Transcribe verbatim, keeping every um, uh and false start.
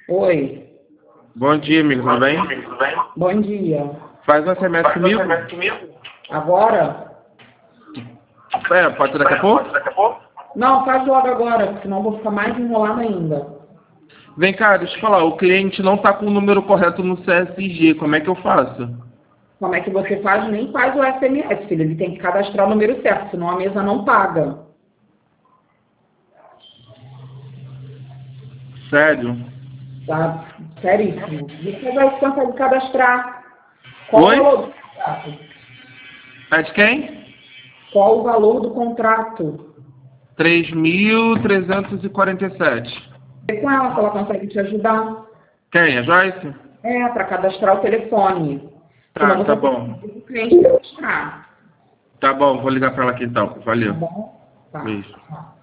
Oi. Bom dia, amigo, tudo bem? Bom dia. Faz um S M S comigo? Agora? É, pode ser daqui a pouco? Não, faz logo agora, senão eu vou ficar mais enrolada ainda. Vem cá, deixa eu falar, o cliente não tá com o número correto no C S G, como é que eu faço? Como é que você faz? Nem faz o S M S, filho. Ele tem que cadastrar o número certo, senão a mesa não paga. Sério? Tá? Seríssimo. Você vai conseguir cadastrar. Qual Oi? o valor do contrato? É de quem? Qual o valor do contrato? três mil trezentos e quarenta e sete. Vê com ela se ela consegue te ajudar. Quem? A Joyce? É, para cadastrar o telefone. Senão Tá, você tá tem bom. que pedir o cliente cadastrar. Tá bom, vou ligar pra ela aqui então. Tá Valeu. bom? Tá. Beijo.